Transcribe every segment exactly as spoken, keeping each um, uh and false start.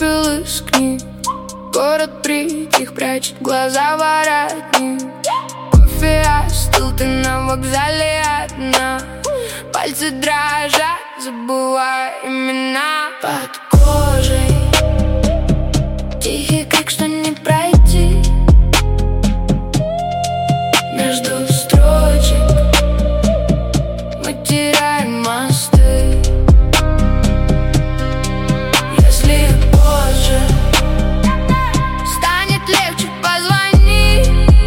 вышел из книг. Город притих, прячет глаза воротник. Кофе остыл, ты на вокзале одна. Пальцы дрожат, забывая имена. Под кожей тихий крик, что не пройти. Между строчек мы теряем мосты. Если позже станет легче, позвони.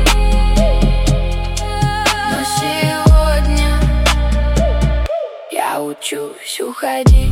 Но сегодня я учусь уходить.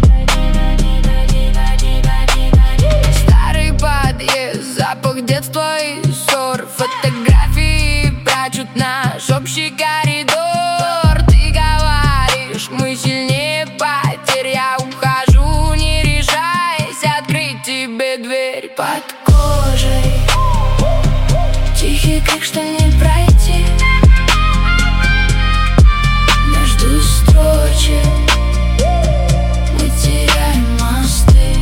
Старый подъезд, запах детства и ссор. Фотографии прячут наш общий коридор. Ты говоришь, мы сильнее потерь. Я ухожу, не решаясь открыть тебе дверь. Под кожей тихий крик, что не пройти. Между строчек мы теряем мосты.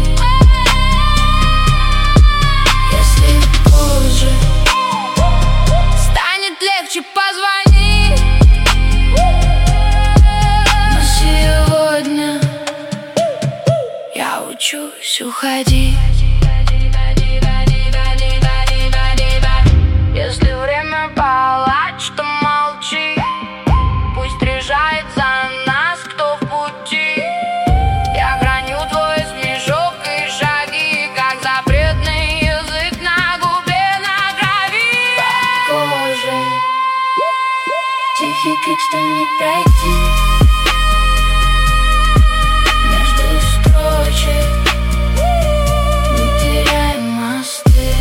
Если позже станет легче, позвони. Но сегодня я учусь уходить. Если время палач, то молчи. Пусть решает за нас, кто в пути. Я храню твой смешок и шаги, как запретный язык на губе, на крови. Под кожей тихий крик, что не пройти. Между строчек мы теряем мосты.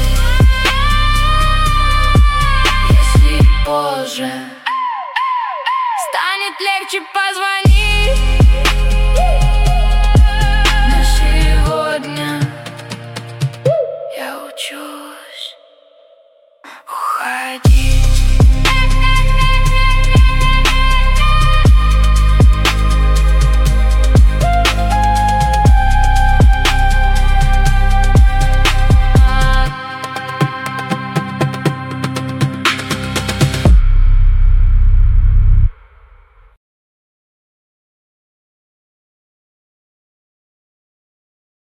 Если позже станет легче, позвони.